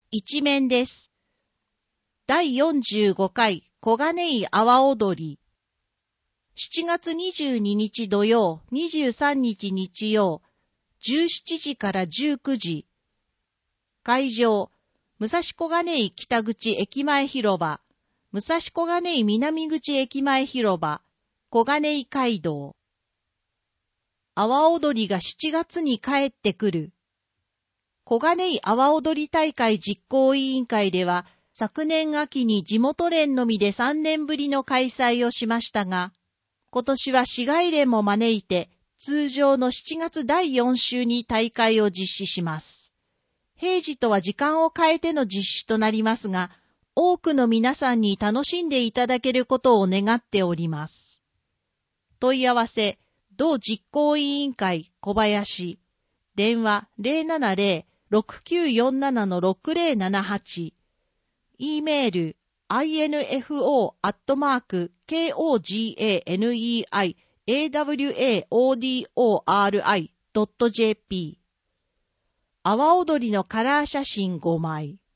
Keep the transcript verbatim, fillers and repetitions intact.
一面です。だいよんじゅうごかい小金井阿波踊り。しちがつにじゅうににち土曜、にじゅうさんにち日曜、じゅうしちじからじゅうくじ。会場、武蔵小金井北口駅前広場、武蔵小金井南口駅前広場、小金井街道。阿波踊りがしちがつに帰ってくる。小金井阿波踊り大会実行委員会では、昨年秋に地元連のみでさんねんぶりの開催をしましたが、今年は市外連も招いて、通常のしちがつだいよん週に大会を実施します。平時とは時間を変えての実施となりますが、多くの皆さんに楽しんでいただけることを願っております。問い合わせ、同実行委員会小林、電話 ゼロななゼロ ろくきゅうよんなな ろくゼロななはち、E メール、アイエヌエフオー アットマーク、ケーオージーエーエヌイーアイ、エーダブリューエーオーディーオーアールアイ ドットジェーピー。阿波踊りのカラー写真ごまい。